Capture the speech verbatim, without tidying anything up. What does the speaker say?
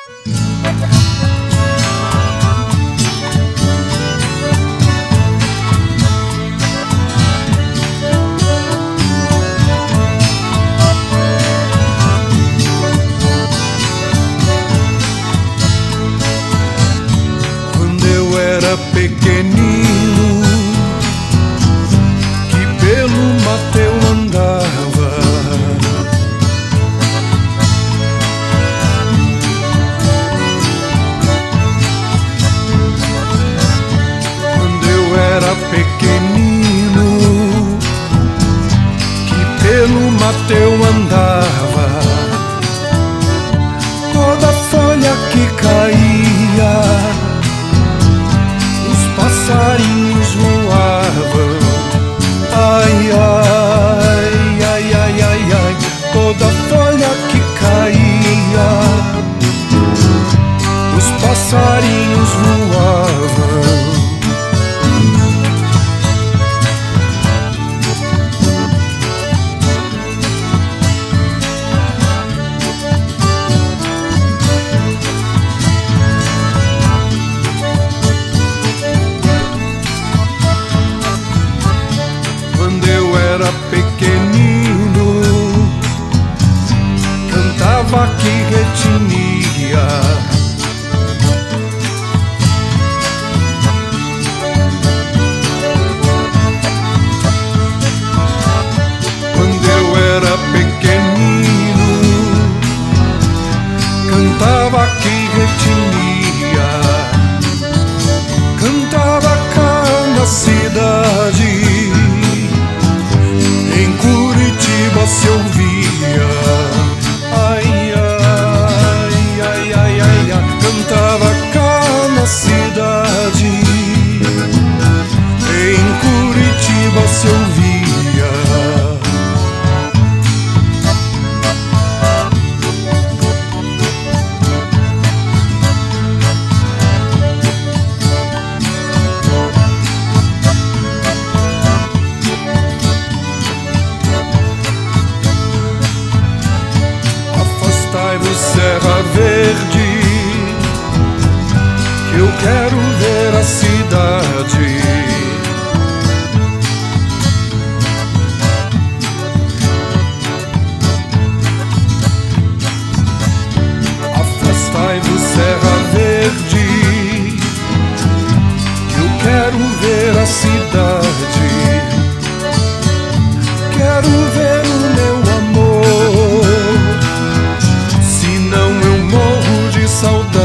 Quando eu era pequenino, que pelo mato eu andava, quando eu era pequenino, que pelo mato eu andava, toda folha que caía, passarinhos voavam, ai, ai, ai, ai, ai, ai, toda folha que caía, os passarinhos voavam. Era pequenino, cantava que retinia, quando eu era pequenino, cantava que retinia, cantava cá na cidade, se ouvia, ai, ai, ai, ai, ai, ai, cantava cá na cidade, em Curitiba se ouvia. Serra Verde, que eu quero ver a cidade. Afastai-vos, Serra Verde, que eu quero ver a cidade. Quero ver o meu amor, saudade.